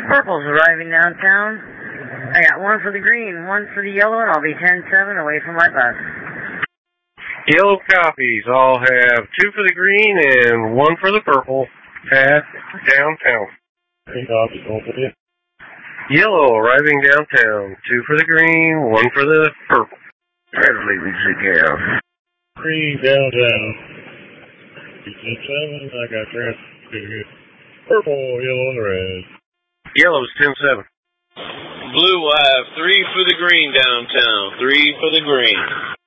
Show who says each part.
Speaker 1: Purple's arriving downtown. I got one for the green, one for the yellow, and I'll be 10-7 away from my bus.
Speaker 2: Yellow copies. I'll have 2 for the green and 1 for the purple at downtown.
Speaker 3: Green copies, going for you.
Speaker 2: Yellow arriving downtown. 2 for the green, 1 for the purple.
Speaker 4: Red's leaving Chicago.
Speaker 3: Green downtown. 10-7, I got transported. Purple, yellow, and red.
Speaker 2: Yellow's 10-7.
Speaker 5: Blue will have 3 for the green downtown, 3 for the green.